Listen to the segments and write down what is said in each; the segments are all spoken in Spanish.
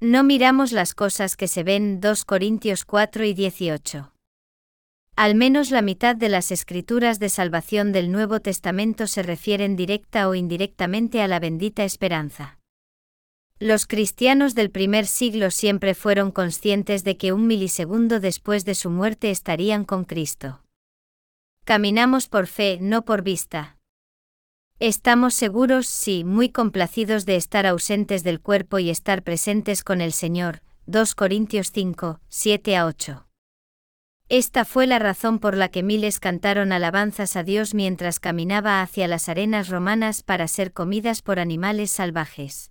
No miramos las cosas que se ven. 2 Corintios 4 y 18. Al menos la mitad de las escrituras de salvación del Nuevo Testamento se refieren directa o indirectamente a la bendita esperanza. Los cristianos del primer siglo siempre fueron conscientes de que un milisegundo después de su muerte estarían con Cristo. Caminamos por fe, no por vista. Estamos seguros, sí, muy complacidos de estar ausentes del cuerpo y estar presentes con el Señor. 2 Corintios 5, 7 a 8. Esta fue la razón por la que miles cantaron alabanzas a Dios mientras caminaba hacia las arenas romanas para ser comidas por animales salvajes.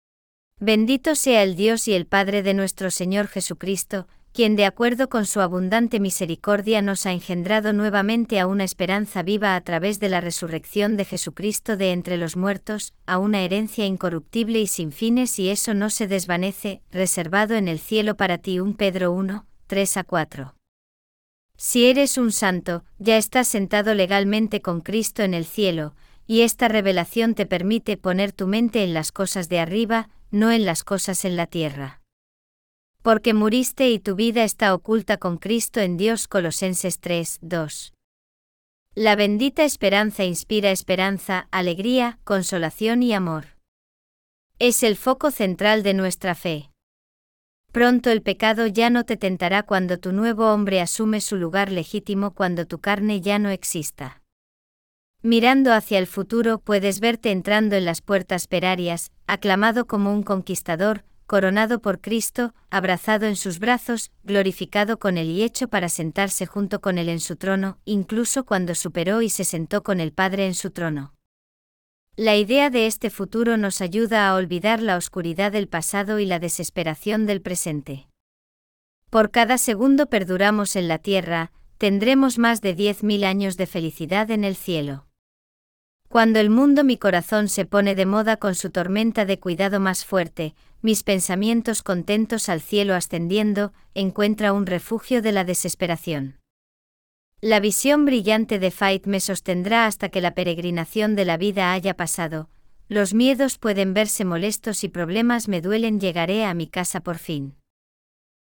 Bendito sea el Dios y el Padre de nuestro Señor Jesucristo, quien de acuerdo con su abundante misericordia nos ha engendrado nuevamente a una esperanza viva a través de la resurrección de Jesucristo de entre los muertos, a una herencia incorruptible y sin fines y eso no se desvanece, reservado en el cielo para ti. 1 Pedro 1, 3 a 4. Si eres un santo, ya estás sentado legalmente con Cristo en el cielo, y esta revelación te permite poner tu mente en las cosas de arriba, no en las cosas en la tierra. Porque muriste y tu vida está oculta con Cristo en Dios. Colosenses 3, 2. La bendita esperanza inspira esperanza, alegría, consolación y amor. Es el foco central de nuestra fe. Pronto el pecado ya no te tentará cuando tu nuevo hombre asume su lugar legítimo, cuando tu carne ya no exista. Mirando hacia el futuro puedes verte entrando en las puertas perarias, aclamado como un conquistador, coronado por Cristo, abrazado en sus brazos, glorificado con Él y hecho para sentarse junto con Él en su trono, incluso cuando superó y se sentó con el Padre en su trono. La idea de este futuro nos ayuda a olvidar la oscuridad del pasado y la desesperación del presente. Por cada segundo perduramos en la tierra, tendremos más de 10.000 años de felicidad en el cielo. Cuando el mundo mi corazón se pone de moda con su tormenta de cuidado más fuerte, mis pensamientos contentos al cielo ascendiendo, encuentra un refugio de la desesperación. La visión brillante de Faith me sostendrá hasta que la peregrinación de la vida haya pasado. Los miedos pueden verse molestos y problemas me duelen, llegaré a mi casa por fin.